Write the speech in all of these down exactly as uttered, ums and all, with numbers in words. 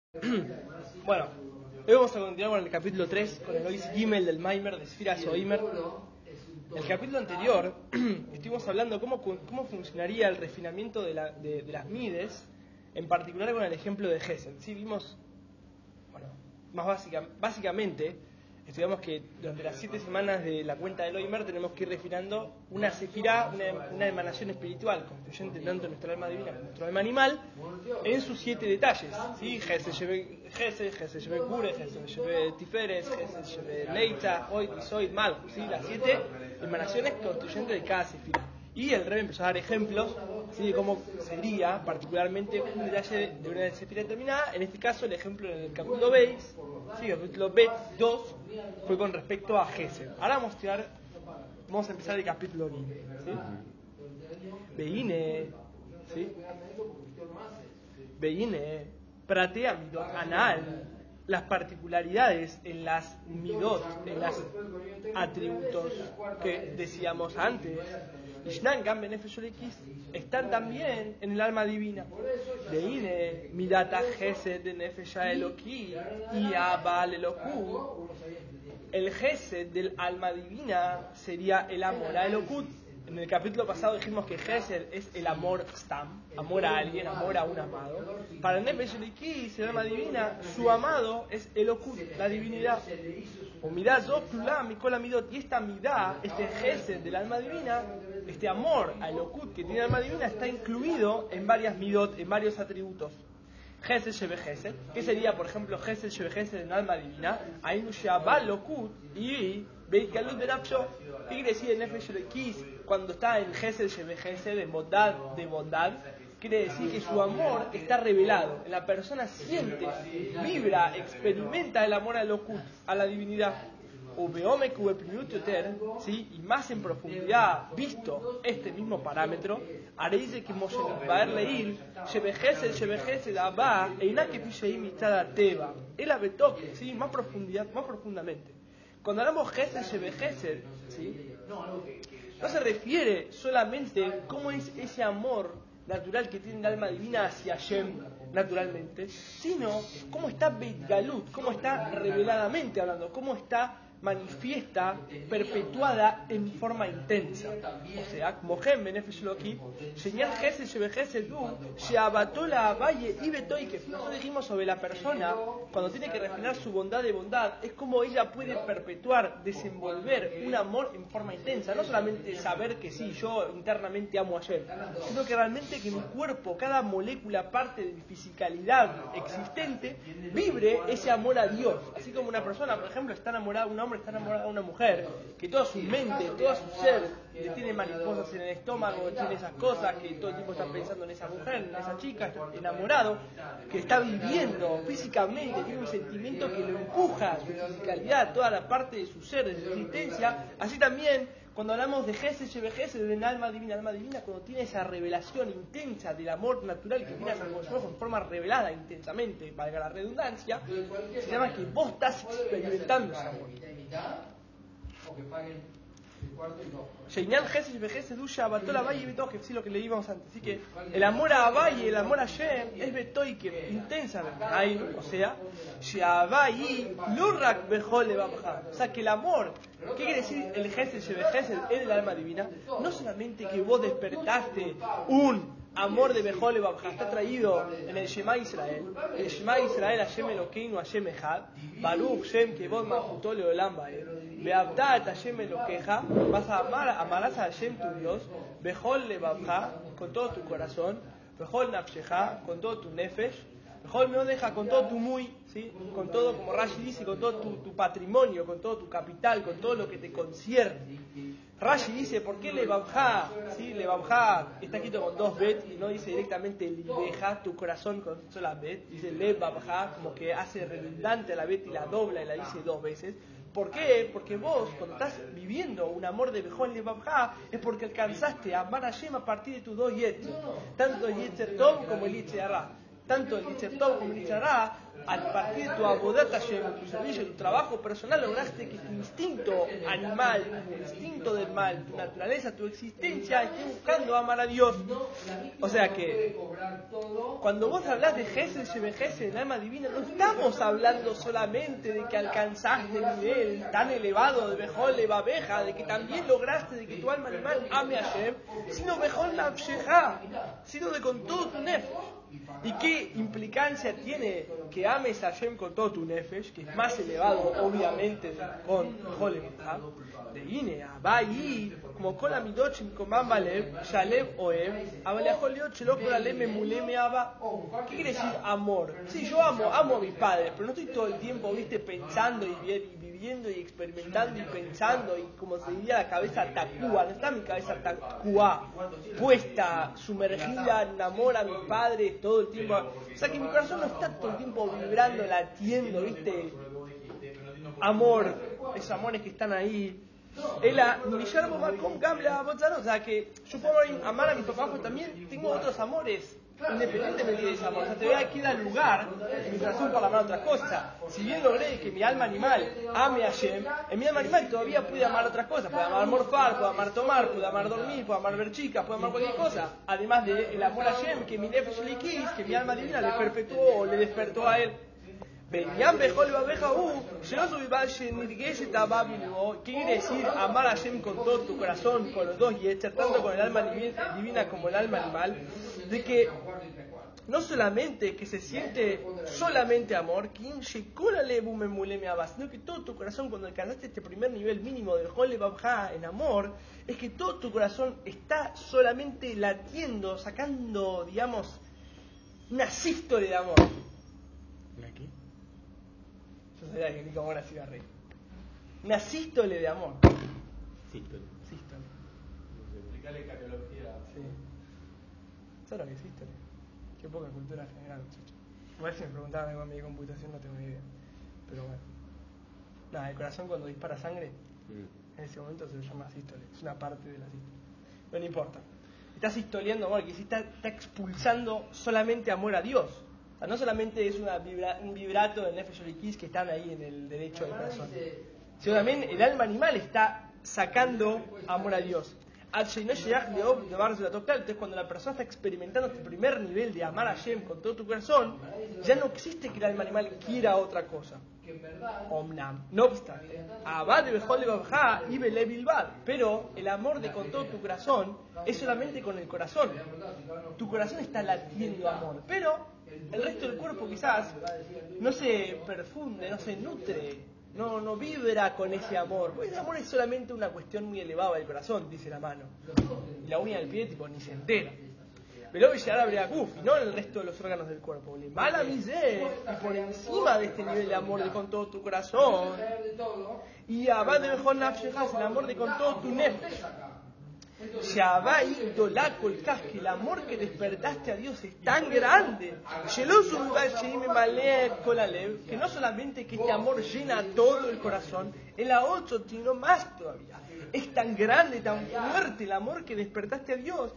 Bueno, hoy vamos a continuar con el capítulo tres, con el Ois Gimel del Maimer de Sfiras Oimer. En el capítulo anterior estuvimos hablando cómo, cómo funcionaría el refinamiento de, la, de, de las mides, en particular con el ejemplo de Gesed. Sí, vimos, bueno, más básica, básicamente, estudiamos que durante las siete semanas de la cuenta del Oimer tenemos que ir refinando una sefirá, una, una emanación espiritual, constituyente tanto de nuestra alma divina como nuestro alma animal, en sus siete detalles. ¿Sí? Gesed lleve Gesed, Gesed lleve Kure, Gesed lleve Tiferes, Gesed lleve Leitza, Oid, Isoid, Malchus, ¿sí? Las siete emanaciones constituyentes de cada sefirá. Y el Rebbe empezó a dar ejemplos, ¿sí?, de cómo sería particularmente un detalle de una sefirá determinada. En este caso, el ejemplo en el capítulo Beis, ¿sí?, el capítulo Bet dos, fue con respecto a Gesed. Ahora vamos a estudiar, vamos a empezar el capítulo Gimel, ¿sí? Beine, ¿sí? Beine, pratea midot anal, las particularidades en las midot, en los atributos que decíamos antes, están también en el alma divina. Beine, midata gesed de nefesha eloki y abal elokut. El gesed del alma divina sería el amor a elokut. En el capítulo pasado dijimos que Gesed es el amor stam, amor a alguien, amor a un amado. Para el Nefesh Elikí, el alma divina, su amado es Elokut, la divinidad. O midá dos plulam, mikola midot. Y esta midá, este Gesed del alma divina, este amor a Elokut que tiene el alma divina, está incluido en varias midot, en varios atributos. Gesed shebe Gesed, que sería, por ejemplo, Gesed shebe Gesed en alma divina, Ainu she'abal Elokut y Beikalut benafsho. ¿Qué quiere decir el Nefesh Elikí cuando está en Gesed shebe Gesed, en bondad de bondad? Quiere decir que su amor está revelado. La persona siente, vibra, experimenta el amor a Elokut, a la divinidad. ¿Sí? Y más en profundidad, visto este mismo parámetro, haréis que Moshe leir, Shebejese, Shebejese, Abba, Einake Pisheim Mitzada Teba, el abetoque, ¿sí? Más profundidad, más profundamente. Cuando hablamos Gesed, Shebejese, ¿sí?, no se refiere solamente cómo es ese amor natural que tiene el alma divina hacia Hashem naturalmente, sino cómo está Beit Galut, cómo está reveladamente hablando, cómo está manifiesta, perpetuada en forma intensa. O sea, como Gem Benefesh Eloki, señal Gesed Shebe Gesed Du, Sheabatola Valle y Betoike. Nosotros dijimos sobre la persona, cuando tiene que refinar su bondad de bondad, es como ella puede perpetuar, desenvolver un amor en forma intensa. No solamente saber que sí, yo internamente amo a Hashem, sino que realmente que mi cuerpo, cada molécula, parte de mi fisicalidad existente, vibre ese amor a Dios. Así como una persona, por ejemplo, está enamorada de un hombre, está enamorada de una mujer, que toda su mente, todo su ser, le tiene mariposas en el estómago, tiene esas cosas, que todo el tiempo está pensando en esa mujer, en esa chica, está enamorado, que está viviendo físicamente, tiene un sentimiento que lo empuja, su fisicalidad, toda la parte de su ser, de su existencia. Así también, cuando hablamos de Gesed Shebe Gesed, del alma divina, alma divina, cuando tiene esa revelación intensa del amor natural que tiene a nosotros en forma revelada intensamente, valga la redundancia, se llama que vos estás experimentando ese amor. Sheñan Gesed Shebe Gesed Dusha Batola Valle y Betoike, sí, lo que leíamos antes. Así que el amor a Valle, el amor a Shem, es Betoike, intensamente. Ahí, o sea, Sheavayi Lurrak Bejole Babja. O sea, que el amor, ¿qué quiere decir el Gesed Shebe Gesed en el alma divina? No solamente que vos despertaste un amor de Bejole Babja, está traído en el Shema Israel. El Shema Israel, Hashem Elokeinu, Hashem Echad, Baruch Shem Kevod Malchuto Leolam Vaed, Beabdat Hashem Elokeja, vas a amar, amarás a Hashem tu Dios, Bejole Babja, con todo tu corazón, Bejol Nafsheja, con todo tu Nefesh, Bejol Meodeja, con todo tu muy, ¿sí?, con todo, como Rashi dice, con todo tu, tu patrimonio, con todo tu capital, con todo lo que te concierne. Rashi dice, ¿por qué Lebabja? ¿Sí? Lebabja está escrito con dos bet y no dice directamente Libeja, tu corazón con sola bet. Dice Lebabja, como que hace redundante a la bet y la dobla y la dice dos veces. ¿Por qué? Porque vos, cuando estás viviendo un amor de Bejol Lebabja, es porque alcanzaste a amar a Hashem a partir de tus dos yetzer, tanto el yetzer Tov como el yetzer Ra. tanto el Yetzer Tov como el Yetzer Hara, a partir de tu abodat Hashem, tu servicio, tu trabajo personal, lograste que tu instinto animal, tu instinto del mal, tu naturaleza, tu existencia, esté buscando amar a Dios. O sea que, cuando vos hablas de Gesed Shebejesed, el alma divina, no estamos hablando solamente de que alcanzaste el nivel tan elevado de Bejol Levabeja, de que también lograste de que tu alma animal ame a Hashem, sino Bejol Nafsheja, sino de con todo tu nefesh. ¿Y qué implicancia tiene que ames a Hashem con todo tu nefesh, que es más elevado, obviamente, con Bejol Levabeja? De Ine, Abai, como con la Midochim, con Mambalev, Shalev Oev, Abalejoliot, Shelokol Aleme Muleme Aba. ¿Qué quiere decir amor? Sí, yo amo, amo a mis padres, pero no estoy todo el tiempo, viste, pensando y, y viviendo y experimentando y pensando y como se diría la cabeza tacúa, no está mi cabeza tacúa, puesta, sumergida en amor a mis padres todo el tiempo. O sea que mi corazón no está todo el tiempo vibrando, latiendo, viste, amor, esos amores que están ahí. Ela, o sea que yo puedo amar a mis papás, pero también tengo otros amores, independientemente de ese amor. O sea, te voy a quedar lugar en mi corazón para amar otras cosas. Si bien logré que mi alma animal ame a Hashem, en mi alma animal todavía puede amar otras cosas. Puede amar morfar, puede amar tomar, puede amar dormir, puede amar ver chicas, puede amar cualquier cosa. Además del amor a Hashem, que mi nefesh likis, que mi alma divina le perpetuó o le despertó a él. בעניין בכל לבביך הוא שלא זו איבה שנרגשת אהבה בלבו. ¿Qué quiere decir amar a Hashem con todo tu corazón, con los dos yetzer, tanto con el alma divina como el alma animal? De que no solamente que se siente solamente amor, sino que todo tu corazón, cuando alcanzaste este primer nivel mínimo del Hol Levavja en amor, es que todo tu corazón está solamente latiendo, sacando, digamos, una sístole de amor. ¿Aquí? Yo sabía que ni como una cigarrera. Una sístole de amor. Sístole. Sístole. Explicarle cardiología. Sí. ¿Sabes lo que es sístole? Qué poca cultura general, muchachos. Igual si me preguntaban algo a mí de computación no tengo ni idea. Pero bueno. Nada, el corazón cuando dispara sangre, mm. en ese momento se le llama sístole. Es una parte de la sístole. Pero no importa. Está sistoleando amor, que está, está expulsando solamente amor a Dios. O sea, no solamente es una vibra, un vibrato del Nefesh Elikis que están ahí en el derecho del corazón, sino también el alma animal está sacando amor a Dios. Entonces, cuando la persona está experimentando este primer nivel de amar a Hashem con todo tu corazón, ya no existe que el alma animal quiera otra cosa. Omnam. No obstante, pero el amor de con todo tu corazón es solamente con el corazón. Tu corazón está latiendo amor, pero el resto del cuerpo quizás no se perfunde, no se nutre, no, no vibra con ese amor. Porque ese amor es solamente una cuestión muy elevada del corazón, dice la mano. Y la uña del pie tipo ni se entera. Pero llegar a Breaguf y no en el resto de los órganos del cuerpo. Le mala misé, y por encima de este nivel de amor de con todo tu corazón. Y abad de mejor nafshejas, el amor de con todo tu nefesh. Shabai dolakol kaj, que el amor que despertaste a Dios es tan grande, que no solamente que este amor llena todo el corazón, el a ocho sino más todavía. Es tan grande, tan fuerte el amor que despertaste a Dios,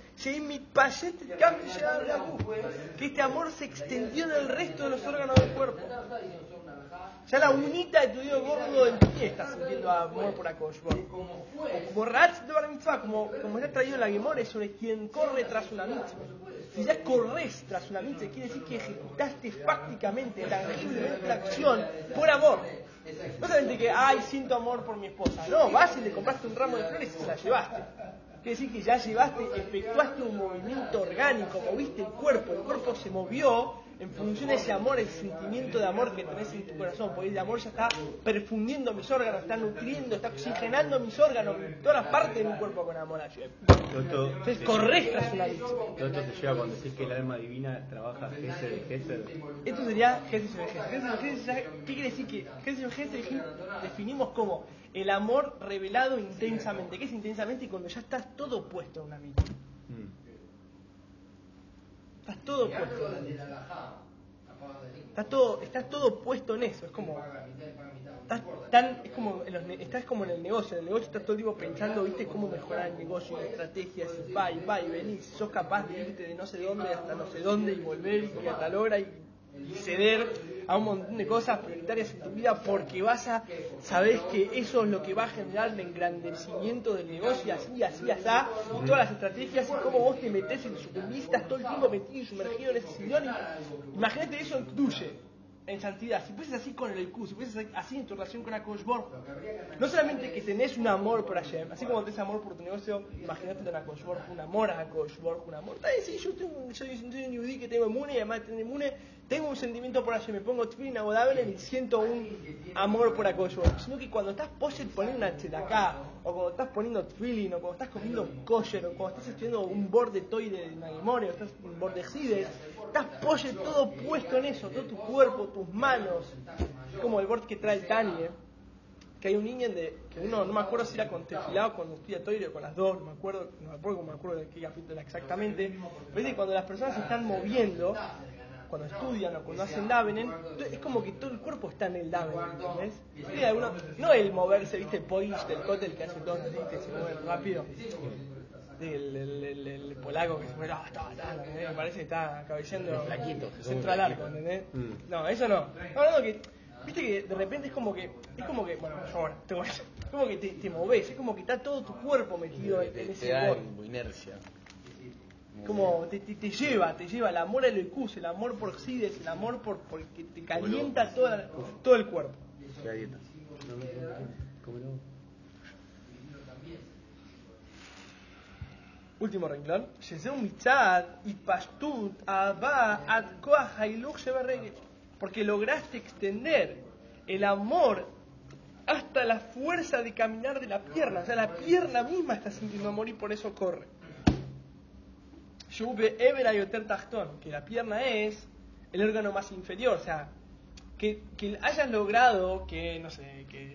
que este amor se extendió en el resto de los órganos del cuerpo. Ya la unita de tu dedo gordo del pie está sintiendo amor por Akadosh Baruj Hu. Como Ratz de Bar Mitzvah, como, como está traído en la Gemara, sobre quien corre tras una mitzvah. Si ya corres tras una mitzvah, quiere decir que ejecutaste fácticamente, tangiblemente la acción por amor. No solamente que, ay, siento amor por mi esposa. No, vas y le compraste un ramo de flores y se la llevaste. Quiere decir que ya llevaste, efectuaste un movimiento orgánico, moviste el cuerpo, el cuerpo se movió en función de ese amor, el sentimiento de amor que tenés en tu corazón, porque el amor ya está perfundiendo mis órganos, está nutriendo, está oxigenando mis órganos, todas las partes de mi cuerpo con amor a Hashem. Entonces corres tras una dicha. Todo esto se lleva cuando decís que el alma divina trabaja Gesed, Gesed. Esto sería Gesed, Gesed. ¿Qué quiere decir que Gesed, Gesed definimos como el amor revelado intensamente? ¿Qué es intensamente? Cuando ya estás todo puesto en una mitzvah. Mm. Estás todo puesto en una mitzvah. Está todo, está todo puesto en eso. Es como estás tan, es como en los, estás como en el negocio, en el negocio estás todo el tiempo pensando, viste, cómo mejorar el negocio, y estrategias, y va, y va, y venís, sos capaz de irte de no sé dónde hasta no sé dónde, y volver, y a tal hora, y, y ceder a un montón de cosas prioritarias en tu vida, porque vas a, sabés que eso es lo que va a generar el engrandecimiento del negocio, y así, así, así, y todas las estrategias, y cómo vos te metés en sucumbís, estás todo el tiempo metido y sumergido en ese sillón, y imagínate eso en Kdushe, en santidad. Si fueses así con el I Q, si fueses así en tu relación con Akadosh Baruj Hu, no solamente que tenés un amor por Hashem, así como tenés amor por tu negocio, imagínate en Akadosh Baruj Hu, un amor a Akadosh Baruj Hu, un amor. Ay, sí, yo, tengo, yo soy un yudí que tengo emune, y además de tener emune, tengo un sentimiento por Hashem, me pongo tefilin, hago daven y siento un amor por Akadosh Baruj Hu. Sino que cuando estás poniendo una tzedaká, o cuando estás poniendo tefilin, o cuando estás comiendo kosher, o cuando estás estudiando un borde toy de Naimone, o estás en un borde Sides, estás pollo todo puesto en eso, todo tu cuerpo, tus manos, como el borde que trae el Tani, ¿eh? Que hay un niño de, que uno, no me acuerdo si era con tefilá o cuando estudia Toire o con las dos, no me acuerdo, no me acuerdo, me acuerdo de qué capítulo era exactamente, pero es que cuando las personas se están moviendo, cuando estudian o cuando hacen davenen, es como que todo el cuerpo está en el daven, ¿entendés? Sí, alguno, no el moverse, viste, el polish del cótel que hace todos así, que se mueven rápido. El, el, el, el polaco que se mueve, ah, está, está, ¿entendés? Me parece que está cabeceando centro al arco, ¿entendés? Mm. No, eso no. No, no, que, viste que de repente es como que, es como que, bueno, yo ahora tengo eso, es como que te, te moves, es como que está todo tu cuerpo metido en, en ese te da inercia. Como te, te, te lleva, te lleva el amor al Ekus, el amor por Sides, el amor por porque te calienta toda, todo el cuerpo. Último renglón. Porque lograste extender el amor hasta la fuerza de caminar de la pierna. O sea, la pierna misma está sintiendo amor y por eso corre. Que la pierna es el órgano más inferior. O sea, que, que hayas logrado que, no sé, que...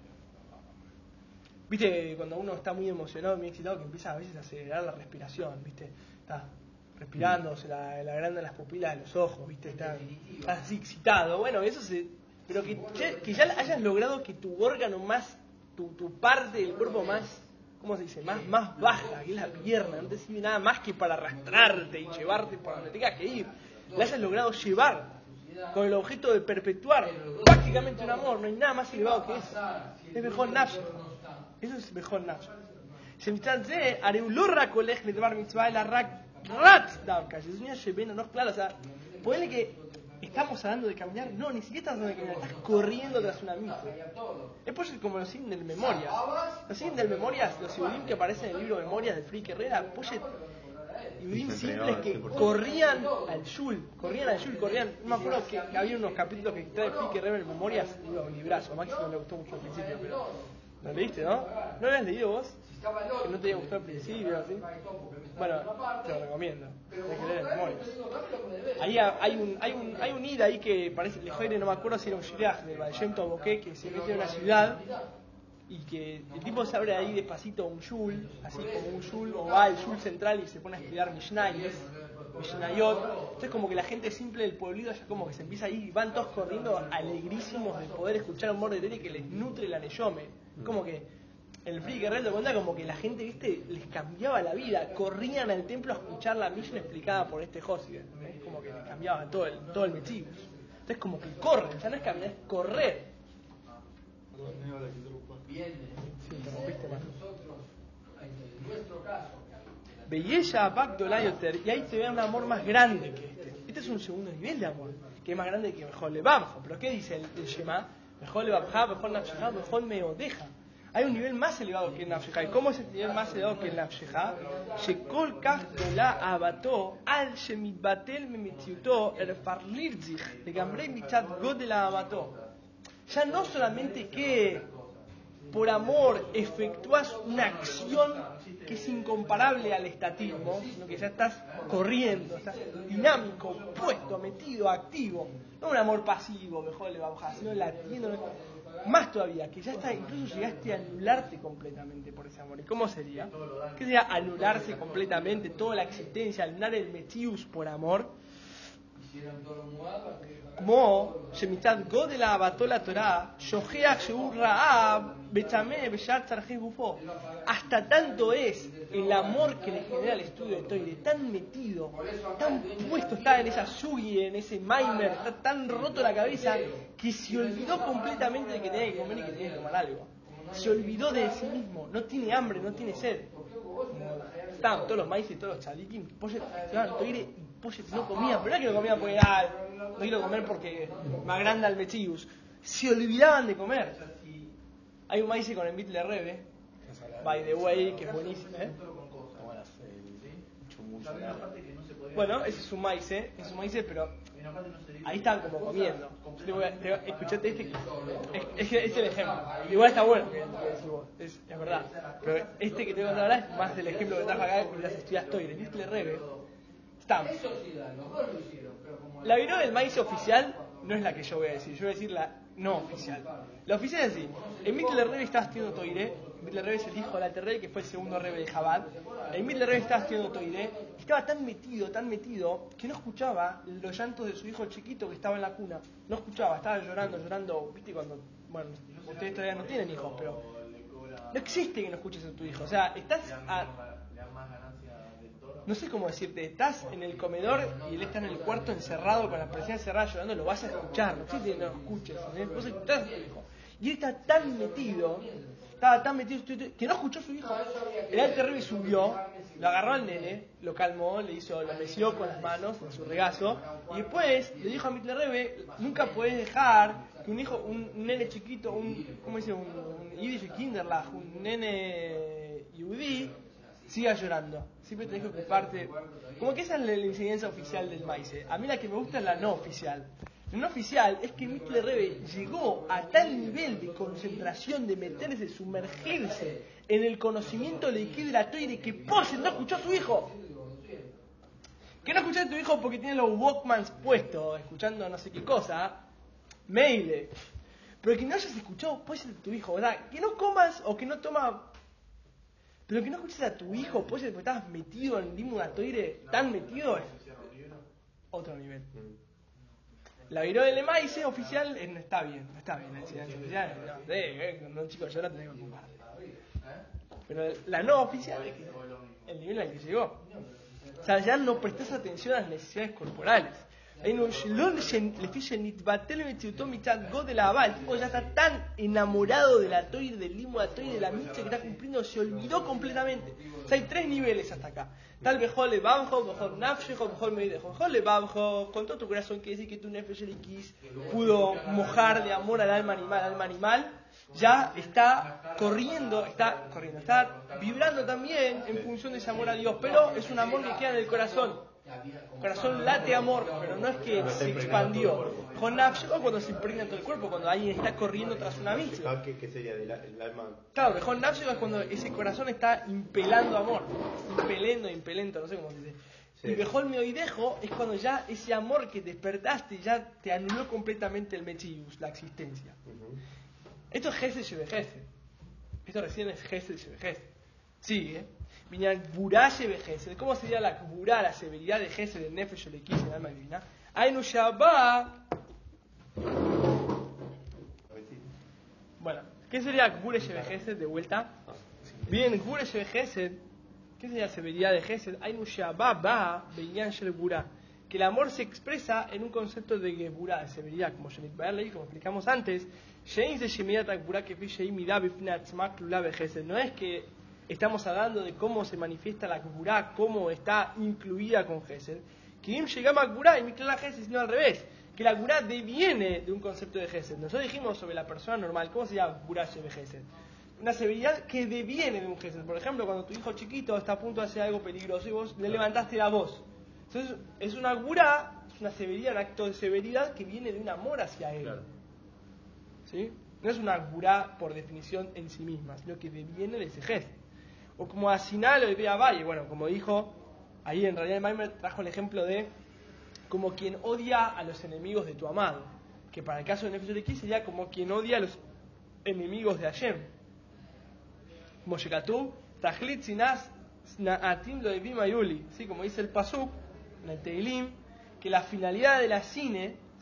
Viste, cuando uno está muy emocionado, muy excitado, que empieza a veces a acelerar la respiración, viste, está respirando, se la, la agrandan las pupilas de los ojos, viste, está, está así excitado. Bueno, eso se... Pero que, que ya hayas logrado que tu órgano más, tu, tu parte del cuerpo más, ¿cómo se dice? Más, más baja, que es la pierna, no te sirve nada más que para arrastrarte y llevarte por donde tengas que ir. La hayas logrado llevar con el objeto de perpetuar prácticamente un amor, no hay nada más elevado que eso. Es mejor nafsh. Eso es mejor nafsh. שמצד זה, הרי הוא לא רק הולך לדבר מצווה, אלא רק רץ דווקא, שזה עניין שבין no claro, o sea, ponele que estamos hablando de caminar, no, ni siquiera estás hablando de caminar, estás corriendo tras una misa. Es por eso como los signos del Memorias. Los signos del Memorias, los Yehudim que aparecen en el libro Memorias de Frick Herrera, pues Yehudim simples que corrían al Shul, corrían al Shul, corrían, no me acuerdo que había unos capítulos que trae Frick Herrera en Memorias, iba un librazo, a Maxi no le gustó mucho al principio, pero... ¿Lo leíste, no? ¿No lo habías leído vos? Que no te había gustado al principio, ¿sí? Bueno, te lo recomiendo. Tienes que leer en Memorias. Ahí hay un, hay un, hay un id ahí que parece, Lejoire, no me acuerdo si era un shliach del Baal Shem Tov Boqué, que se mete en una ciudad y que el tipo se abre ahí despacito un shul, así como un shul, o va al shul central y se pone a estudiar Mishnayos, Mishnayot. Entonces como que la gente simple del pueblito ya como que se empieza a ir y van todos corriendo alegrísimos de poder escuchar un morde de tele que les nutre la neyome. Como que el Free Guerrero de cuenta como que la gente, viste, les cambiaba la vida, corrían al templo a escuchar la Mishnah explicada por este Josi, ¿eh? Como que les cambiaba todo el, todo el Metzibus. Entonces como que corren, ya no es caminar, es correr. Sí, te rompiste más. Belleza Bagdolayoter, y ahí te ve un amor más grande que este. Este es un segundo nivel de amor, que es más grande que Mejor Levamjo. Pero ¿qué dice el, el Shema? Mejor Levamja, mejor Nafsheja, mejor Meodeja. Hay un nivel más elevado que el Nafsheja. ¿Y cómo es el nivel más elevado que el Nafsheja? Shekol kach gola abato al shemitbatel memetziuto erfarlirzich legamrei mitzat godel abato. Ya no solamente que por amor efectúas una acción que es incomparable al estatismo, sino que ya estás corriendo, estás dinámico, puesto, metido, activo. No un amor pasivo, mejor le va a bajar, sino latiendo. Más todavía, que ya está, incluso llegaste a anularte completamente por ese amor. ¿Y cómo sería? ¿Qué sería anularse completamente toda la existencia, anular el Metzius por amor? כמו שמצד גודל אהבתו לתורה, שוכח שהוא רעב בצמא בשאר צרכי גופו. Hasta tanto es el amor que le genera el estudio de Toire, tan metido, tan puesto está en esa sugi, en ese maimer, está tan roto la cabeza, que se olvidó completamente de que tenía que comer y que tenía que tomar algo. Se olvidó de sí mismo, no tiene hambre, no tiene sed. Estaban todos los maíces y todos los chaliquín, estudiaban Toire y Poyet no comían, pero no es que no comían porque ah, no quiero comer porque me agranda el mechius. Se olvidaban de comer. Hay un maíz con el Mitle Rebe, by the way, que es buenísimo, ¿eh? Bueno, ese es un maíz, ¿eh? Es un maíz, pero ahí están como comiendo. Yo te voy a, te, escuchate este, es, es, es el ejemplo. Igual está bueno, es, es verdad. Pero este que te voy a contar ahora es más del ejemplo que trajo acá, que las estudias Toire. El Mitle Rebe, estamos. La viró del maíz oficial no es la que yo voy a decir, yo voy a decir la no oficial. La oficial es así: el Mitle Rebe estaba estudiando Toire. El Mitle Rebe es el hijo de la Terrey, que fue el segundo Rebe de Chabad. El Mitle Rebe estaba estudiando Toire. Estaba tan metido, tan metido, que no escuchaba los llantos de su hijo chiquito que estaba en la cuna. No escuchaba, estaba llorando, llorando. ¿Viste cuando, bueno, ustedes todavía no tienen hijos, pero no existe que no escuches a tu hijo? O sea, estás a... No sé cómo decirte, estás en el comedor y él está en el cuarto encerrado con la persiana cerrada llorando, lo vas a escuchar, no existe que no lo escuches, ¿eh? Vos escuchás a tu hijo. Y él está tan metido, estaba tan metido que no escuchó a su hijo. El Alter Rebbe subió, lo agarró al nene, lo calmó, le hizo, lo meció con las manos en su regazo, y después le dijo a Mitle Rebe: nunca podés dejar que un hijo, un, un nene chiquito, un, ¿cómo dice? Un, un Yiddish Kinderlach, un nene yudí, siga llorando. Siempre tenés que ocuparte. Como que esa es la, la enseñanza oficial del maíz. A mí la que me gusta es la no oficial. La no oficial es que Mitle Rebe llegó a tal nivel de concentración, de meterse, sumergirse en el conocimiento de que de la Toire, que Poyet no escuchó a su hijo. Que no escuchaste a tu hijo porque tiene los Walkmans puestos, escuchando no sé qué cosa. Meile. Pero que no hayas escuchado Poyet a tu hijo, ¿verdad? Que no comas o que no tomas. Pero que no escuches a tu hijo, pues, porque estabas metido en el limbo de la Toire, tan metido, es otro nivel. La viró del maíz oficial eh, no está bien, no está bien la enseñanza oficial. No, eh, cuando un chico llora tenés que ocupar. Pero la no oficial es que el nivel al que llegó. O sea, ya no prestas atención a las necesidades corporales. El tipo ya está tan enamorado de la Toire, del limbo de la Toire, de la mitzvah que está cumpliendo, se olvidó completamente. O sea, hay tres niveles hasta acá. Tal Bejol Lebabjo, Bejol Nafshejo, Bejol Meidejo. Bejol Lebabjo, con todo tu corazón, quiere decir que tu Nefesh Elikis pudo mojar de amor al alma animal, al alma animal. Ya está corriendo, está corriendo, está vibrando también en función de ese amor a Dios, pero es un amor que queda en el corazón. El corazón late amor, pero no es que se expandió. Con Nafshejo cuando se impregna todo el cuerpo, cuando alguien está corriendo tras una mitzvah. ¿Qué, qué sería del el alma? Claro, mejor Nafshejo es cuando ese corazón está impelando amor, impelendo, impelento, no sé cómo se dice. Sí. Y Bejol Meoidejo es cuando ya ese amor que despertaste ya te anuló completamente el Mechius, la existencia. Uh-huh. Esto es Gesed Shebejesed. Esto recién es Gesed Shebejesed. Sigue, ¿eh? Gburá Shebejesed. ¿Cómo sería la Gburá, la severidad de Gesed del Nefesh Elekis, el alma divina? Ainu Shabbat. Bueno, ¿qué sería Gburá Shebejesed de vuelta? Bien, Gburá Shebejesed. ¿Qué sería la severidad de Gesed? Ainu Shabbat ba Beinyan Shel Gburá. Que el amor se expresa en un concepto de Gburá, de severidad, como Shenit Baerlei, como explicamos antes. No es que estamos hablando de cómo se manifiesta la Gburá, cómo está incluida con Gesed. Que llegamos a Gburá y Mikla Gesed, sino al revés. Que la Gburá deviene de un concepto de Gesed. Nosotros dijimos sobre la persona normal, ¿cómo se llama Gburá Shebe Gesed? Una severidad que deviene de un Gesed. Por ejemplo, cuando tu hijo chiquito está a punto de hacer algo peligroso y vos le levantaste la voz. Entonces, es una Gburá, es una severidad, un acto de severidad que viene de un amor hacia él. Claro. ¿Sí? No es una Gburá por definición en sí misma, sino que deviene de ese gesto. O como a Siná lo de Valle, bueno, como dijo, ahí en realidad el Maimer trajo el ejemplo de como quien odia a los enemigos de tu amado, que para el caso de Nefesh Elikis sería como quien odia a los enemigos de Hashem. Como Shekatú, Tajlit Sinás Na'atim lo de Bimayuli, ¿sí? Como dice el Pasuk en el Teilim, que la finalidad de la cine, ¿sí?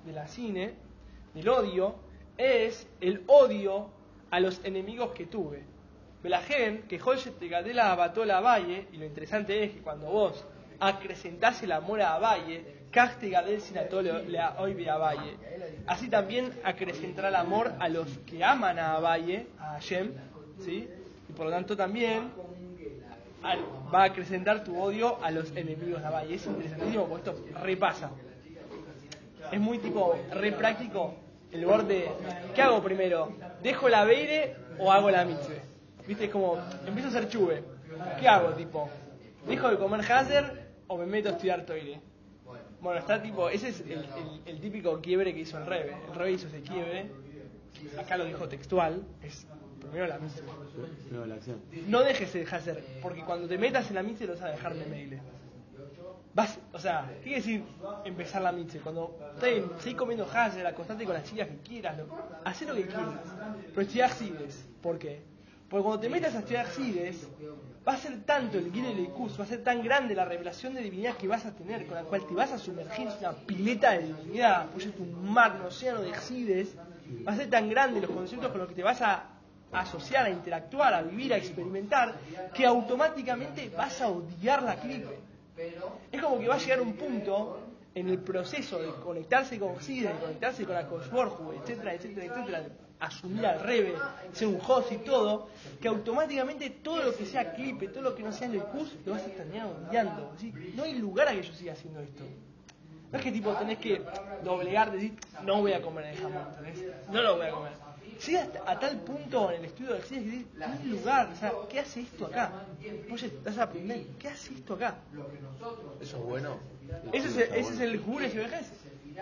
de la cine, del odio, es el odio a los enemigos que tuve. Velagen, que Joyce te gadela abató la valle, y lo interesante es que cuando vos acrecentás el amor a Valle, Caste Gadel Sinatolo la hoy a Valle. Así también acrecentará el amor a los que aman a Valle, a Hashem, ¿sí? Y por lo tanto también al, va a acrecentar tu odio a los enemigos de Valle. Es interesantísimo porque esto repasa. Es muy tipo, re práctico, el borde, ¿qué hago primero? ¿Dejo la beire o hago la mitzvah? ¿Viste? Es como, empiezo a hacer chuve. ¿Qué hago, tipo? ¿Dejo de comer Hazer o me meto a estudiar toire? Bueno, está tipo, ese es el, el, el típico quiebre que hizo el Rebe. El Rebe hizo ese quiebre, acá lo dijo textual, es primero la mitzvah. No, la acción. No dejes de Hazer, porque cuando te metas en la mitzvah lo vas a dejar de meile. Vas, o sea, ¿qué quiere decir empezar la mitzvah? Cuando seguís comiendo Hazer, acostarte con las chicas que quieras, lo, hacé lo que quieras. Pero estudiar Sides, ¿por qué? Porque cuando te metas a estudiar Sides, va a ser tanto el guido y el Ikus, va a ser tan grande la revelación de divinidad que vas a tener, con la cual te vas a sumergir en una pileta de divinidad, pues es un mar, un océano de Sides, va a ser tan grande los conceptos con los que te vas a asociar, a interactuar, a vivir, a experimentar, que automáticamente vas a odiar la clipe. Es como que va a llegar un punto en el proceso de conectarse con Sides, de conectarse con la Koshborju, etcétera, etcétera, etcétera, asumir al Rebe, ser un host y todo, que automáticamente todo lo que sea clipe, todo lo que no sea Lekus, lo vas a terminar odiando. ¿Sí? No hay lugar a que yo siga haciendo esto. No es que tipo tenés que doblegar, decir, no voy a comer el jamón, ¿entendés? No lo voy a comer. Llega a tal punto en el estudio del cine que dices, no hay lugar, o sea, ¿qué hace esto acá? Oye, estás a aprender, ¿qué hace esto acá? ¿Eso es bueno? Ese es el, ese es el Gures y Vejez.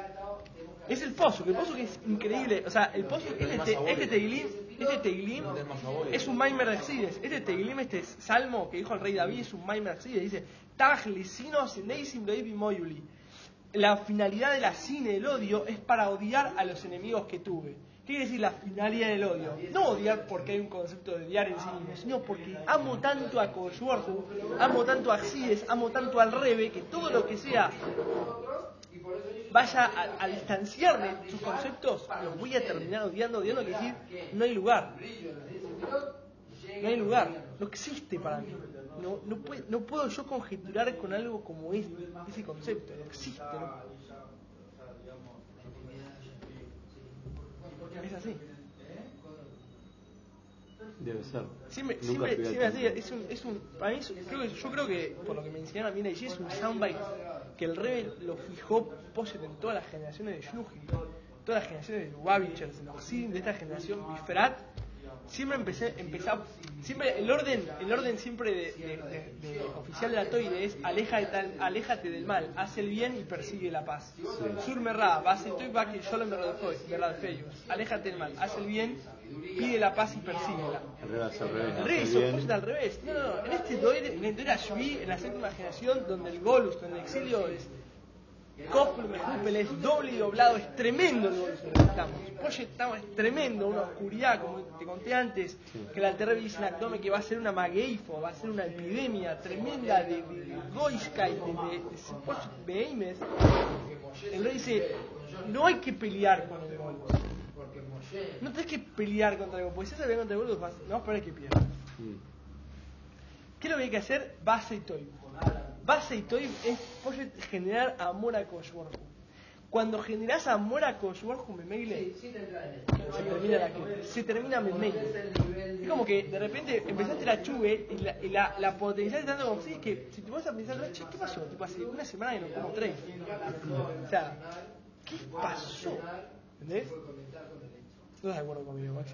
Es el pozo, que el pozo que es increíble. O sea, el pozo, este, este Teilim, este Teilim es un Maimer de Exides. Este Teilim, este salmo que dijo el rey David, es un Maimer de Exides. Dice, Taj lisinos neisim leibi moyuli. La finalidad de la cine del odio es para odiar a los enemigos que tuve. ¿Qué quiere decir la finalidad del odio? No odiar porque hay un concepto de odiar en sí mismo, sino porque amo tanto a Koshborju, amo tanto a Exides, amo tanto al Rebe, que todo lo que sea vaya a, a distanciar de sus conceptos, los voy a terminar odiando, odiando, que decir, no hay lugar. No hay lugar, no existe para mí. No, no, puede, no puedo yo conjeturar con algo como es, ese concepto, no existe. No. Es así. Debe ser. Siempre, Nunca siempre, fui siempre al así, es un, es un, para mí, es- creo que, yo creo que, por lo que me enseñaron a mí allí, es un soundbite que el Rebel lo fijó Poshet en todas las generaciones de Shluji, todas las generaciones de Lubavitchers, de los Sidim, de esta generación Bifrat. Siempre empecé, empezar, siempre el orden, el orden siempre de, de, de, de oficial de la Toire es aleja de tal, aléjate del mal, haz el bien y persigue la paz. Sur merra, vas estoy va que yo lo me aléjate del mal, haz el bien, pide la paz y persíguela. Al revés, al revés. Al revés, son al revés. No, no, no. En este Toire, en el Toire Ashvi, en la séptima generación, donde el Golus, donde el exilio es Kofl Mejupel, es doble y doblado, es tremendo el Golus en el que estamos. Oye, estamos, es tremendo, una oscuridad, como te conté antes, que el Alterrevi dice en Actome que va a ser una mageifo, va a ser una epidemia tremenda de, de, de Goishkai, de, de, de Beheimes. El rey dice, no hay que pelear con el Golus. No tenés que pelear contra el Golus, porque si se pelea contra el Golus, no vas a poner que pierda. ¿Qué es lo que hay que hacer? Base y toib. Base y toib es generar amor a Koshborju. Cuando generás amor a Koshborju, Memeile, se termina la que se termina Memeile. Es como que de repente empezaste la chuve y la, y la, la potencial tanto como si es que si te vas a pensar, che, ¿qué pasó? Tipo, hace una semana que no como tres. O sea, ¿qué pasó? ¿Entendés? ¿No estás de acuerdo conmigo, Maxi?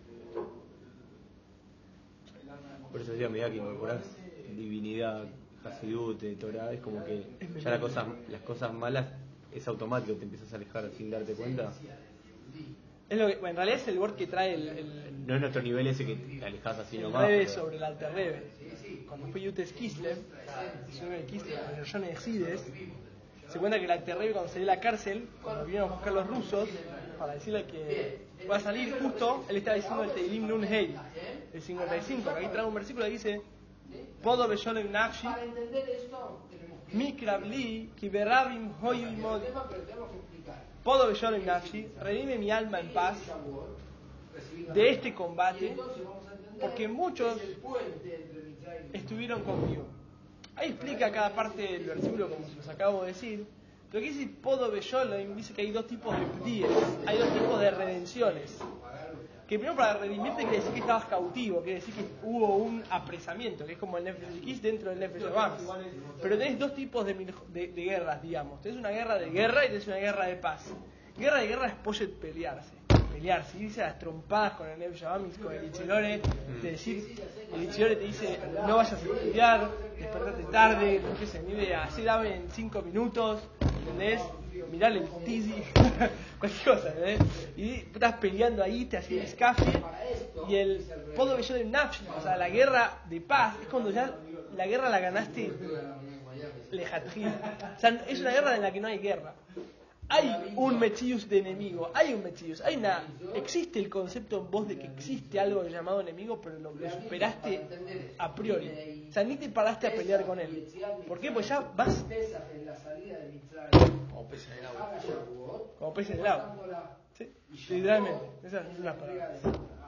Por eso decía, a medida que incorporás divinidad, Hasidut, Torah, es como que ya la cosa, las cosas malas es automático, te empiezas a alejar sin darte cuenta. Es lo que, bueno, en realidad es el word que trae el, el No es nuestro nivel ese que te alejas así el nomás. Rebe pero- sobre el Alter Rebe. Cuando fue Yutes Kislev, el Kislev, el Roshon de Exides, se cuenta que el Alter Rebe, cuando salió de la cárcel, cuando vinieron a buscar los rusos para decirle que va a salir justo, él estaba diciendo el Teilim Nun Hei, el cincuenta y cinco, que aquí trae un versículo que dice: Podo Besholem Nafshi, Mikrabli, Kiberabim Hoyu Mod. Podo Beyol Nafshi, redime mi alma en paz de este combate, porque muchos estuvieron conmigo. Ahí explica cada parte del versículo, como se los acabo de decir. Lo que dice Podo Beyol dice que hay dos tipos de días, hay dos tipos de redenciones. Que primero, para redimirte quiere decir que estabas cautivo, quiere decir que hubo un apresamiento, que es como el Nefesh Elokis dentro del Nefesh Habamis. Pero tenés dos tipos de, de, de guerras, digamos. Tenés una guerra de guerra y tenés una guerra de paz. Guerra de guerra es Poyet pelearse. Pelearse, irse a las trompadas con el Nefesh Habamis, con el Ichilore, de decir, el Ichilore te dice, no vayas a estudiar, despertate tarde, no que se mide a hacer ave en cinco minutos, ¿entendés? Mirale el tizi, cualquier cosa, ¿entendés? Y estás peleando ahí, te haces escape, y el Podo Beyol Nafshi, o sea, la guerra de paz, es cuando ya la guerra la ganaste lejatjil. O sea, es una guerra en la que no hay guerra. Hay un Metzius de enemigo, hay un Metzius, hay una, existe el concepto en vos de que existe algo llamado enemigo, pero lo, lo superaste a priori. O sea, ni te paraste a pelear con él. ¿Por qué? Pues ya vas Como pez en el agua. como pez en el agua. ¿Sí? Literalmente, esas son las palabras.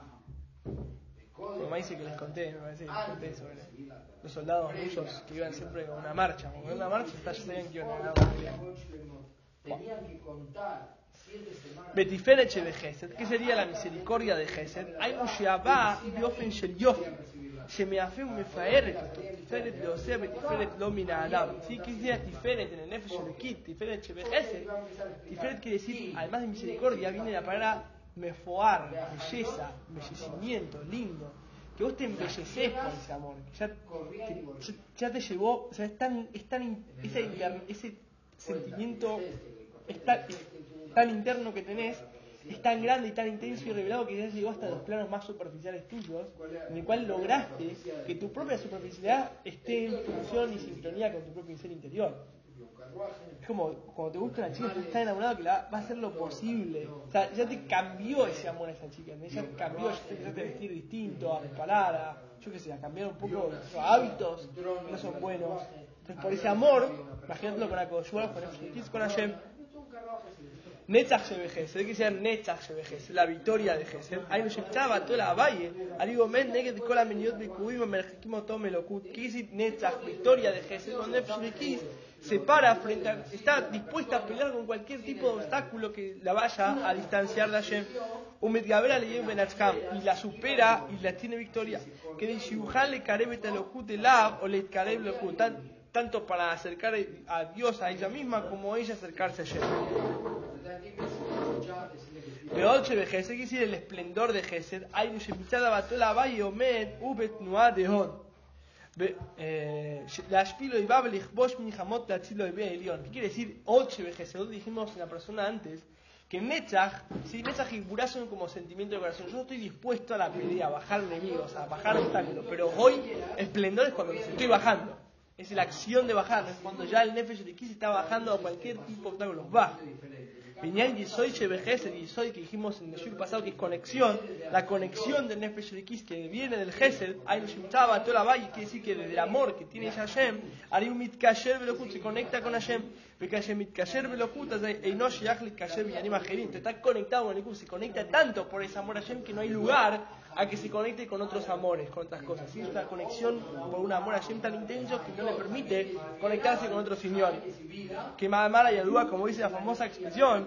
Como dice que les conté, me parece que les conté sobre los soldados rusos que iban siempre con una marcha. Como en una marcha ya sabían que iban a ganar la pelea. Tenían que contar siete semanas. Betiferet Shebehesed, ¿qué sería la misericordia de Gesed? Hay un Sheabá Biofen Shel Yofi, Shemeafe un Mefaeret, Tiferet lo sea, Betiferet lo mina Adam. ¿Sí? ¿Qué sería Tiferet en el Nefesh Elokit? Tiferet Shebehesed. Tiferet quiere decir, además de misericordia, viene la palabra Mefoar, belleza, embellecimiento, lindo. Que vos te embelleces por ese amor, que ya te, ya te llevó, o sea, es tan, es tan ese, inter, ese sentimiento es tan, es tan interno que tenés, es tan grande y tan intenso y revelado que ya llegó hasta los planos más superficiales tuyos, en el cual lograste que tu propia superficialidad esté en función y sintonía con tu propio ser interior. Es como cuando te gusta una chica, tú estás enamorado que la, va a hacer lo posible. O sea, ya te cambió ese amor a esa chica, ¿no? Ya te cambió, ya te empezaste a vestir distinto, a reparar, a, yo qué sé, a cambiar un poco los hábitos que no son buenos. Entonces, por ese amor, imagínatelo con la Koshua, con el con Hashem. Netzach Shebehesed, que sea Netzach Shebehesed, la victoria de Gesed. Ahí nos invitaba toda la valle. Aligo men neged kol ameniot bekuim merjikim otom elokut. ¿Qué dice Netzach, victoria de Gesed? Cuando Nefesh Elokis se para frente a, está dispuesta a pelear con cualquier tipo de obstáculo que la vaya a distanciar de Hashem. Umetgabera le benachkam y la supera y la tiene victoria. Que de Shiyuhal le karebet elokut elav o le kareb elokut, tanto para acercar a Dios a ella misma como ella acercarse a Hashem. Peor Shebehesed, que decir el esplendor de Gesed, hay un Shemitzada Batola Valle Omed Ubet Nuad de Hod. La Shpilo y Babel Bosch Minhamot la Chilo de Beelion. ¿Qué quiere decir Od Shebehesed? Dijimos en la persona antes que Netzach, si Netzach y Gurá son como sentimiento de corazón. Yo estoy dispuesto a la pelea, a bajar enemigos, a bajar obstáculos, pero hoy esplendor es cuando los estoy bajando. Es la acción de bajar, es cuando ya el Nefesh Elokis está bajando a cualquier tipo de obstáculos. Va. Binyan Yisoy Shebehesed, Yisoy que dijimos en el siglo pasado que es conexión, la conexión del Nefesh Elokis que viene del Gesed, ahí nos invitaba toda la valle, quiere decir que desde el amor que tiene Hashem, Ariu Mitkasher Belokut se conecta con Hashem, Bekashem Mitkasher Belokut, Einosh Yachlit Kasher Binyanim Ajerim, está conectado con el Elokut, se conecta tanto por ese amor a Hashem que no hay lugar a que se conecte con otros amores, con otras cosas. ¿Sí? Es una conexión por un amor a Hashem tan intenso que no le permite conectarse con otro señor. Que Ma'amara Yadua, como dice la famosa expresión,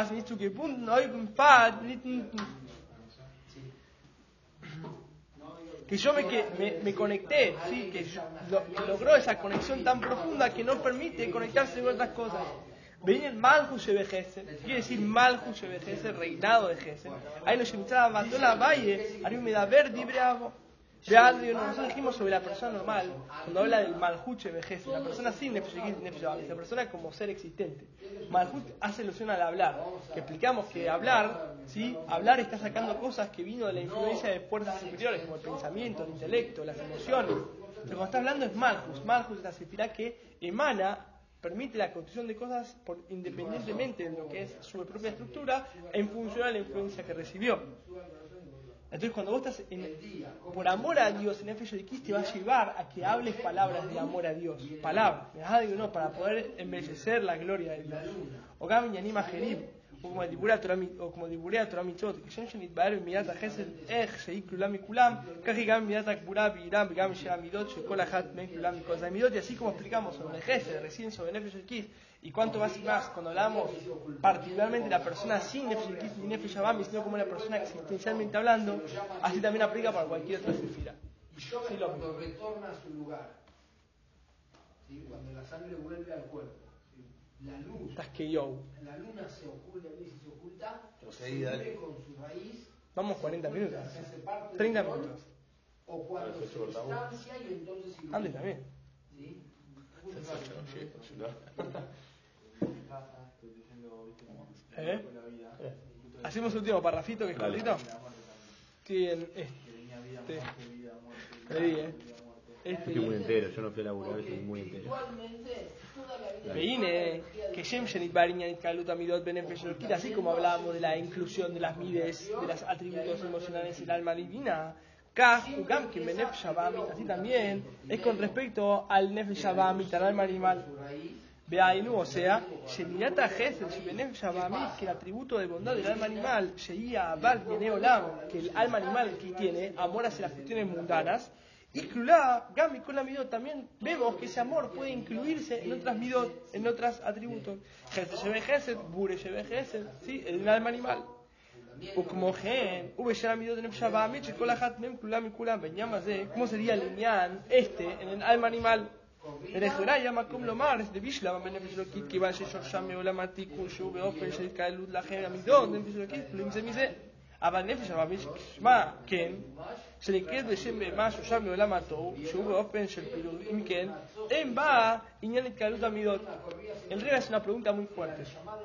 que yo me, que, me, me conecté, ¿sí? que, yo, lo, que logró esa conexión tan profunda que no permite conectarse con otras cosas. Viene Malchus Shebehesed, quiere decir Malchus Shebehesed, reinado de Gesed. Ahí nos invitaba Batola Valle, Ariu Medaber Dibravo. Nosotros dijimos sobre la persona normal, cuando habla del Malchut Shebehesed, la persona sin Nefesh Elokis, Nefesh Habamis, la persona como ser existente. Malchut hace alusión al hablar, que explicamos que hablar, ¿sí? Hablar está sacando cosas que vino de la influencia de fuerzas superiores, como el pensamiento, el intelecto, las emociones. Pero cuando está hablando es Malchus, Malchus es la sefirá que emana, permite la construcción de cosas por, independientemente de lo que es su propia estructura, en función a la influencia que recibió. Entonces, cuando vos estás en, por amor a Dios en Nefesh Elokis, te va a llevar a que hables palabras de amor a Dios. Palabras, no, para poder embellecer la gloria de Dios. O Gam Yanim Ajerim, o como diburé Torah o como diburé Torah mitzvot, que shem shenitbaer b'midat ha'chesed ech shehi kulam mikulam, kachi gam b'midat ha'kbura b'iram b'gam shel hamidot shekol achat men kulam mikol hamidot, y así como explicamos sobre el Gesed, recién sobre Nefesh Elkis, y cuánto más y más cuando hablamos particularmente de la persona sin Nefesh Elkis ni Nefesh Abami, sino como la persona existencialmente hablando, así también aplica para cualquier otra sefira. Y yo sí, cuando retorna a su lugar, ¿sí? Cuando la sangre vuelve al cuerpo, ¿sí? La luz, Estás que yo. la luna se oculta, se oculta, se Sí, une con su raíz. Vamos cuarenta minutos, se hace parte treinta del sol, minutos. O cuando se distancia y entonces ilumina. Ande también. ¿Sí? ¿Eh? Hacemos un último parrafito que es cortito. Sí, en este. Leí, ¿eh? Este. Estoy muy entero, yo no fui a laburar, estoy muy entero. Veine, que Shem Shenit Barinyanit Kalut Amidot Benefesh Elkis, así como hablábamos de la inclusión de las mides, de los atributos emocionales en el alma divina, Kaj Ugam que Benefesh Abamit, así también es con respecto al Nefesh Abamit, al alma animal. Beainu, o sea, Shemirata Gesed, Benefesh Abamit, que el atributo de bondad del alma animal, Sheia Abal Yene Olam, que el alma animal que tiene amor hacia las cuestiones mundanas. Y Klulá, Gami con la midot, también vemos que ese amor puede incluirse en otras midot, en otros atributos. Gesed Shebe Gesed, Bure Shebe Gesed, ¿sí? En el alma animal. O como Gen, Ube Shera midot en Nefesh Abamit, Shekolahat Mem Klulá Mikulam, Benyamazé, ¿cómo sería el Inyan este en el alma animal? Erejoraya Makom Lomar, de Bishla, Benefesh Elokit, que va a ser Shoshame Olamatikun, Shube Open, Shekailut Lahem, Amidot, Benefesh Elokit, Pluim Semise. אבל נפש הבאמית שמה כן שנקראת בשם בהמה שלושה מעולם התוהו שהוא באופן של פעילות אם כן אין בה עניין התקהלות המידות. El rey es una pregunta muy fuerte.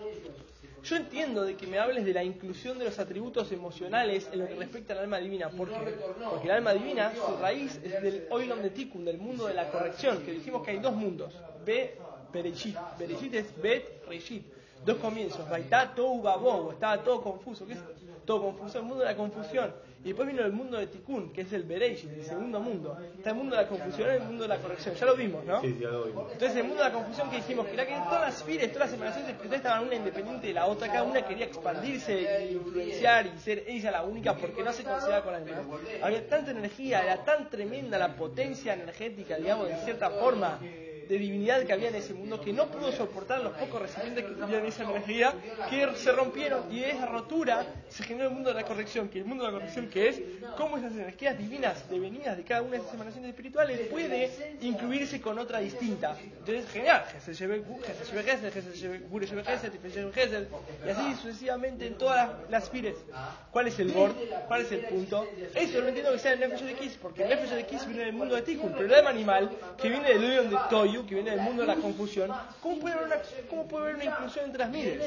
Yo entiendo de que me hables de la inclusión de los atributos emocionales en lo que respecta al alma divina. ¿Por qué? Porque el alma divina, su raíz es del Oilom de Tikkun, del mundo de la corrección, que dijimos que hay dos mundos, Be, Bereshit. Bereshit es Bet, Reshit. Dos comienzos, Baitá, Tohu, Babou, estaba todo confuso. ¿Qué es todo confuso? El mundo de la confusión. Y después vino el mundo de Tikkun, que es el Bereshit, el segundo mundo. Está el mundo de la confusión y el mundo de la corrección. Ya lo vimos, ¿no? Sí, sí, ya lo vimos. Entonces, el mundo de la confusión que dijimos, que era que todas las fires, todas las emanaciones espirituales estaban una independiente de la otra. Cada una quería expandirse, influenciar y ser ella la única porque no se consideraba con la demás. Había tanta energía, era tan tremenda la potencia energética, digamos, de cierta forma, de divinidad que había en ese mundo, que no pudo soportar los pocos recipientes que tenían esa energía, que se rompieron, y de esa rotura se generó el mundo de la corrección, que el mundo de la corrección que es cómo esas energías divinas devenidas de cada una de esas emanaciones espirituales puede incluirse con otra distinta. Entonces, genial, Gesed Shebe Gesed, Gesed Shebe Bure Shebe Gesed, Shebe Gesed, y así sucesivamente en todas las, las fires. ¿Cuál es el bord? ¿Cuál es el punto? Eso no entiendo que sea el Nefesh Elkis, porque el Nefesh Elkis viene del mundo de Tikkun, pero el alma animal, que viene del Oilom de Toyu, que viene del mundo de la confusión, ¿cómo puede haber una, cómo puede haber una inclusión entre las mides?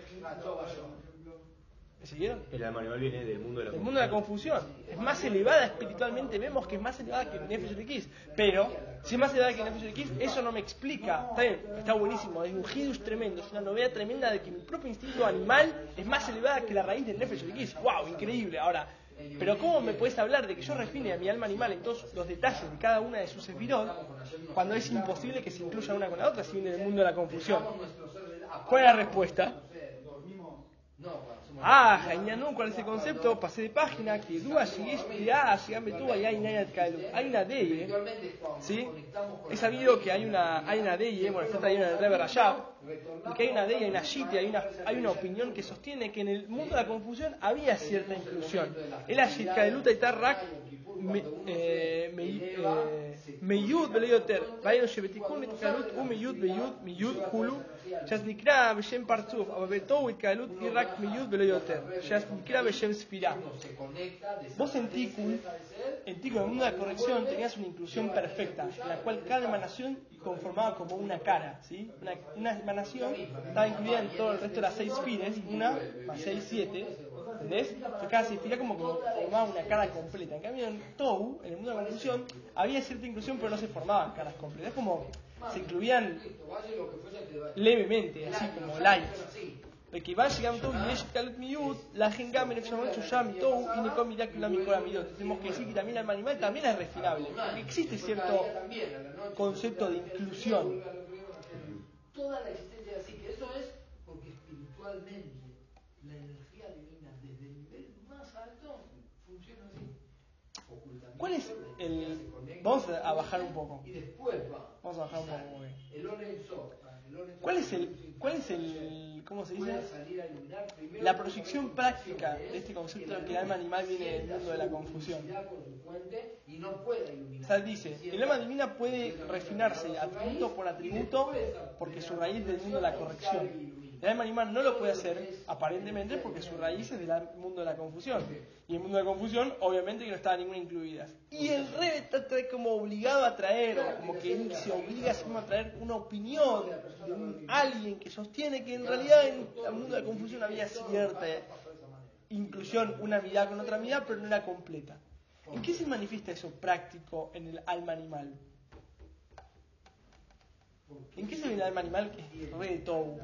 ¿Me siguieron? El alma animal viene del mundo de la El mundo de la confusión. Es más elevada espiritualmente, vemos que es más elevada que el Nefesh Elkis. Pero, si es más elevada que el Nefesh Elkis, eso no me explica. Está bien, está buenísimo, es un hidush tremendo, es una novedad tremenda de que mi propio instinto animal es más elevada que la raíz del Nefesh Elkis. ¡Wow! Increíble. Ahora, pero ¿cómo me puedes hablar de que yo refine a mi alma animal en todos los detalles de cada una de sus sefirot cuando es imposible que se incluya una con la otra si viene del mundo de la confusión? ¿Cuál es la respuesta? Ah, Jainanú, ¿cuál es el concepto? Pasé de página, que duda, llegué, ya, llegame tú, y hay una hay una deye, ¿sí? He sabido que hay una, hay una deye, bueno, está ahí en el Rebbe Rashab, y que hay una deye, hay una shiti, hay una, hay una opinión que sostiene que en el mundo de la confusión había cierta inclusión. El Ashit Kaeluta y Tarrak, Meyud Beleyoter, Vaino Shebetikun y Kaelut, U Meyud Beyud, Meyud Hulu, Shasnikra Beshem Partzuf, Ababetou y Kaelut y Rak Meyud Beleyoter, Shasnikra Beshem Spira. Vos en Tikkun, en Tikkun, en el mundo de la corrección, tenías una inclusión perfecta, en la cual cada emanación conformaba como una cara, ¿sí? Una, una emanación estaba incluida en todo el resto de las seis fires, una más seis, siete, ¿entendés? Entonces cada sefira como que formaba una cara completa. En cambio en Tohu, en el mundo de la confusión, había cierta inclusión pero no se formaban caras completas, es como se incluían levemente, así como light. De que van llegando Tohu y Yesh Kalut Miyud, la Gengam en el Shamon Shusham Tohu y Nekom Midak la Mikora Midot. Tenemos que decir que también el alma animal también es refinable, porque existe cierto concepto de inclusión. Toda la existencia así, que eso es porque espiritualmente Vamos a bajar un poco. Y después va. Vamos a bajar un poco. Muy bien. El Orenzo. el Orenzo ¿Cuál es el, cuál es el, cómo se dice? puede salir a iluminar primero La proyección práctica de este concepto de que el alma animal viene del mundo de la confusión. con su fuente y no puede iluminar. O sea, dice, el alma divina puede refinarse atributo por atributo porque su raíz es del mundo de la corrección. El alma animal no lo puede hacer, aparentemente, porque su raíz es del mundo de la confusión. Y el mundo de la confusión, obviamente, que no estaba ninguna incluida. Y el rey está como obligado a traer, o como que él se obliga a sí mismo a traer una opinión de un, alguien que sostiene que en realidad en el mundo de la confusión había cierta inclusión, una mirada con otra mirada, pero no era completa. ¿En qué se manifiesta eso práctico en el alma animal? ¿En qué se ve el alma animal que es re de todo?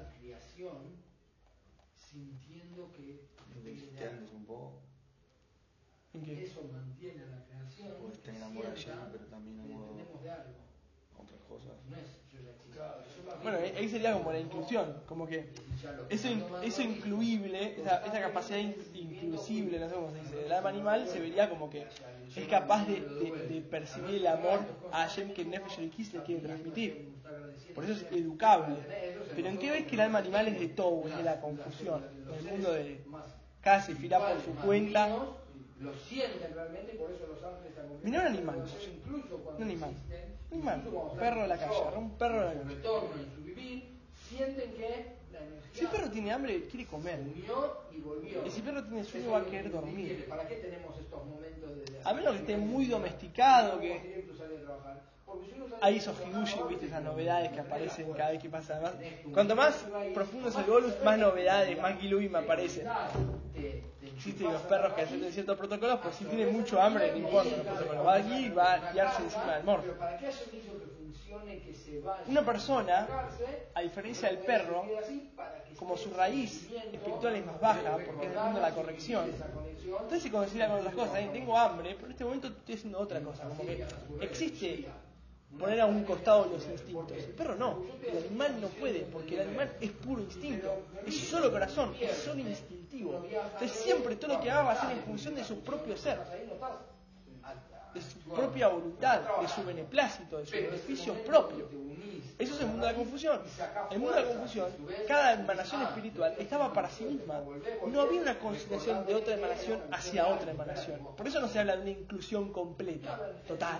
Sintiendo que un poco. ¿En qué? eso mantiene la creación, Pues está enamorado allí, pero también enamorado dependemos de algo. otras cosas. No es yo ya existo. Bueno, ahí sería como la inclusión, como que eso, eso incluible, esa, esa capacidad in, inclusible, no sé cómo se dice, del alma animal se vería como que es capaz de, de, de percibir el amor a Hashem que el Nefesh Elokis le quiere transmitir. Por eso es educable. Pero ¿en qué ves que el alma animal es de todo, es de la confusión? En el mundo de cada sefirá por su cuenta. Lo sienten realmente y por eso los ángeles están Mirá un animal, un animal, un animal, un perro de la calle, un perro de la calle. retorno en su vivir, sienten que la energía Si el perro tiene hambre, quiere comer. unió y volvió. Y si el perro tiene sueño, va a querer dormir. ¿Para qué tenemos estos momentos de... A menos que esté muy domesticado, que hay esos hidushim, viste, esas novedades que aparecen cada vez que pasa. Además, cuanto más profundo es el golus, más novedades, más giluim aparecen. Existen los perros que aceptan ciertos protocolos, pues si tiene mucho hambre, no importa los protocolos. Va aquí y va a guiarse encima del morro. Una persona, a diferencia del perro, como su raíz espiritual es más baja, porque es del mundo de la corrección, entonces se considera con otras cosas. ¿eh? Tengo hambre, pero en este momento estoy haciendo otra cosa. Como que existe poner a un costado los instintos. El perro no, el animal no puede, porque el animal es puro instinto, es solo corazón, es solo instintivo. Entonces siempre todo lo que haga va a ser en función de su propio ser, de su propia voluntad, de su beneplácito, de su beneficio propio. Eso es el mundo de la confusión. En el mundo de la confusión, cada emanación espiritual estaba para sí misma. No había una consideración de otra emanación hacia otra emanación. Por eso no se habla de una inclusión completa, total.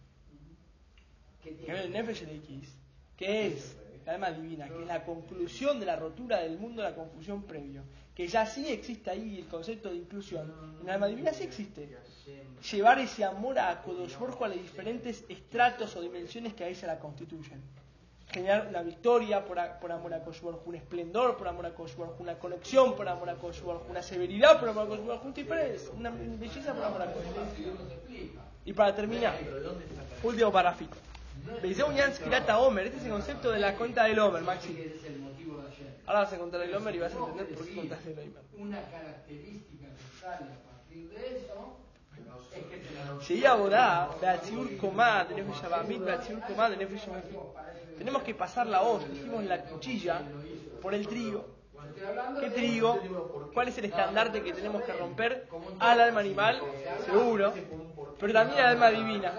Que el Nefesh Elokis, que es la alma divina, que es la conclusión de la rotura del mundo de la confusión previo, que ya sí existe ahí el concepto de inclusión, en la alma divina sí existe. Llevar ese amor a Kodosh Baruj Hu a los diferentes estratos o dimensiones que ahí se la constituyen. Generar una victoria por, a, por amor a Kodosh Baruj Hu, un esplendor por amor a Kodosh Baruj Hu, una conexión por amor a Kodosh Baruj Hu, una severidad por amor a Kodosh Baruj Hu, diferentes, una belleza por amor a Kodosh Baruj Hu. Y para terminar, último parrafito. Dice un Yan Pirata Omer, este es el concepto de la cuenta del Omer, Maxi. Ahora vas a contar el Omer y vas a entender por qué contaste el Omer. Una característica que sale a partir de eso es que te la Seguía Bodá, Beatziur Komá, de Nefesh Abamit, Beatziur Komá, de Nefesh Abamit. Tenemos que pasar la hoz, dijimos la cuchilla, por el trigo. ¿Qué trigo? ¿Cuál es el estandarte que tenemos que romper? Al alma animal, seguro, pero también al alma divina.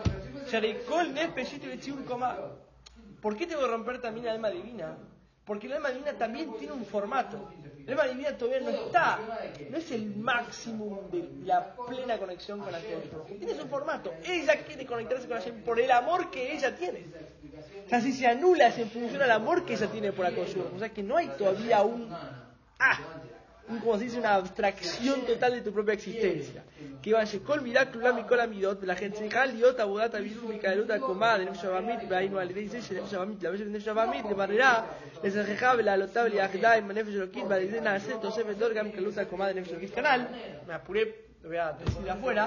¿Por qué tengo que romper también el alma divina? Porque el alma divina también tiene un formato. El alma divina todavía no está, no es el máximo de la plena conexión con Hashem. Tiene su formato. Ella quiere conectarse con Hashem por el amor que ella tiene. O sea, si se anula, se funciona el amor que ella tiene por Hashem. O sea, que no hay todavía un... Ah, un, como se dice, una abstracción total de tu propia existencia. Que vaya con Miraculum y con Amidot, la gente Jaliot, Abodata, Viru, Micaelota, Comá, de Nefesh Abamit, Bainu, Alidei, Nefesh Abamit, la vez de Nefesh Abamit, que barrerá, les arrejaba la Lotable, Agdai, Nefesh Elokis, Badizena, Acento, Sefer Dorgam, que luta Comá de Nefesh Elokis canal. Me apuré, lo voy a decir afuera.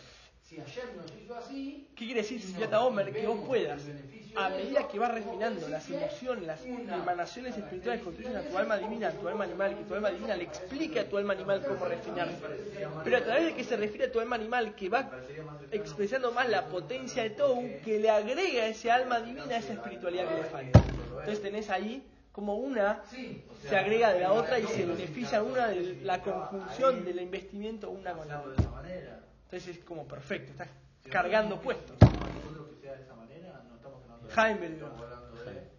¿Qué quiere decir Sifyata Omer? Que vos puedas, a medida que vas refinando las emociones, las emanaciones espirituales que construyen a tu alma divina, a tu alma animal, que tu alma divina le explique a tu alma animal cómo refinarse. Pero a través de que se refiere a tu alma animal, que va expresando más la potencia de todo, que le agrega a ese alma divina esa espiritualidad que le falta. Entonces tenés ahí como una se agrega de la otra y se beneficia una de la conjunción del investimiento una con la otra. Entonces es como perfecto, está cargando puestos. Nosotros que sea de esa manera, no estamos hablando de Jaime, estamos hablando de